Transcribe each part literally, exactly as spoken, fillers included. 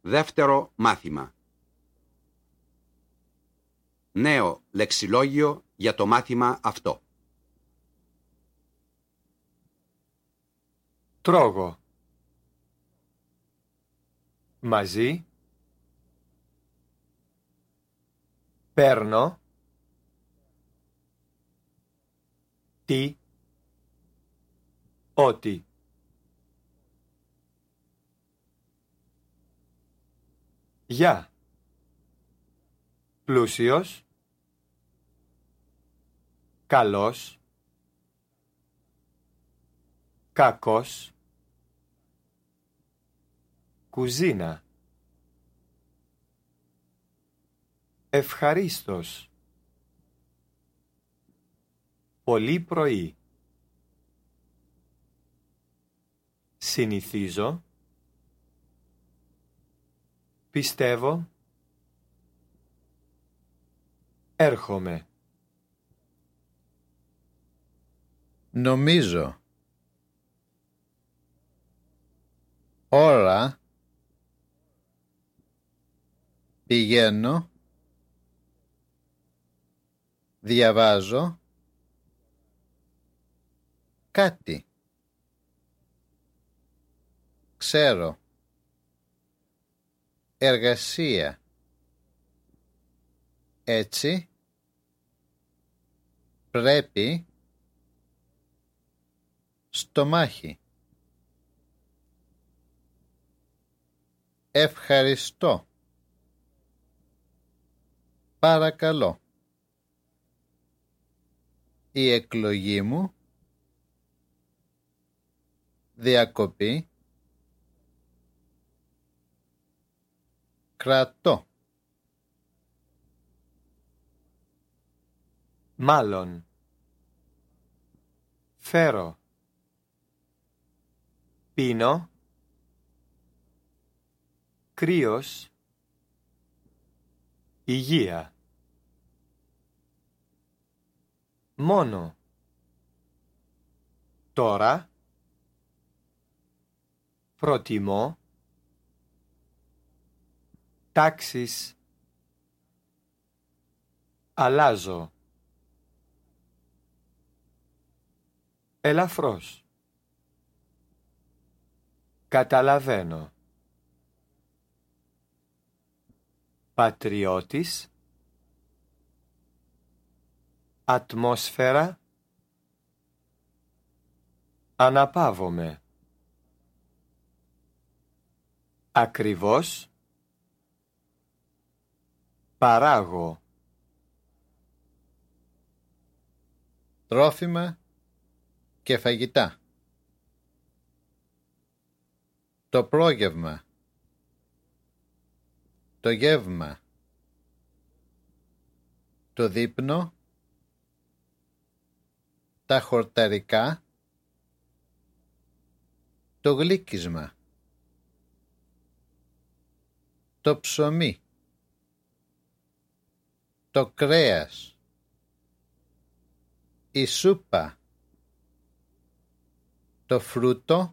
Δεύτερο μάθημα. Νέο λεξιλόγιο για το μάθημα αυτό. Τρώγω. Μαζί. Παίρνω. Τι. Ότι. Για. Πλούσιος. Καλός. Κακός. Κουζίνα. Ευχαρίστως. Πολύ πρωί. Συνηθίζω. Πιστεύω. Έρχομαι. Νομίζω. Ώρα. Πηγαίνω. Διαβάζω. Κάτι. Ξέρω. Εργασία. Έτσι. Πρέπει. Στομάχι. Ευχαριστώ. Παρακαλώ. Η εκλογή μου. Διακοπή. Κρατώ. Μάλλον. Φέρω. Πίνω. Κρύος. Υγεία. Μόνο. Τώρα. Προτιμώ. Τάξεις. Αλλάζω. Ελαφρώς. Καταλαβαίνω. Πατριώτης. Ατμόσφαιρα. Αναπαύομαι. Ακριβώς. Παράγω. Τρόφιμα και φαγητά. Το πρόγευμα. Το γεύμα. Το δείπνο. Τα χορταρικά. Το γλύκισμα. Το ψωμί. Το κρέας. Η σούπα. Το φρούτο.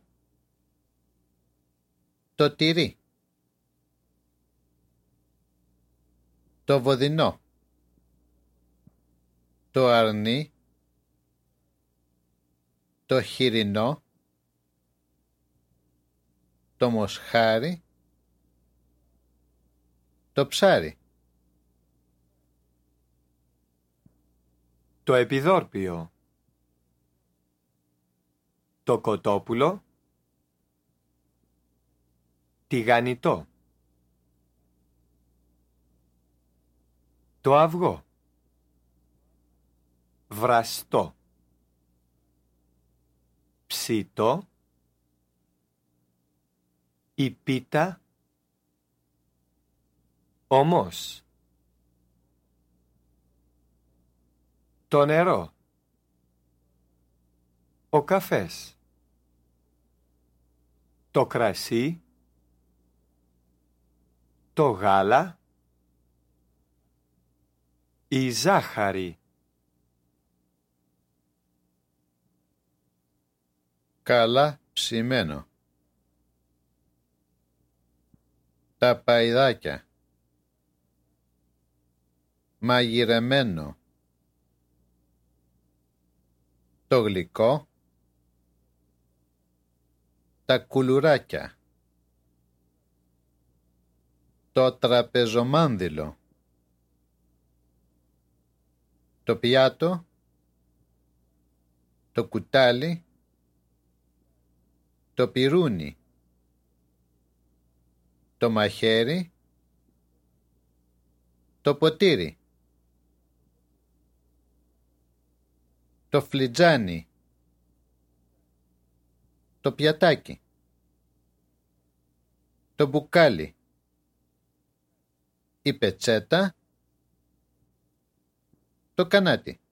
Το τυρί. Το βοδινό. Το αρνί. Το χοιρινό. Το μοσχάρι. Το ψάρι. Το επιδόρπιο. Το κοτόπουλο. Τηγανιτό. Το αυγό. Βραστό. Ψητό. Η πίτα. Ομός. Το νερό. Ο καφές. Το κρασί. Το γάλα. Η ζάχαρη. Καλά ψημένο. Τα παϊδάκια. Μαγειρεμένο. Το γλυκό. Τα κουλουράκια. Το τραπεζομάνδυλο. Το πιάτο. Το κουτάλι. Το πιρούνι. Το μαχαίρι. Το ποτήρι. Το φλιτζάνι. Το πιατάκι. Το μπουκάλι. Η πετσέτα. Το κανάτι.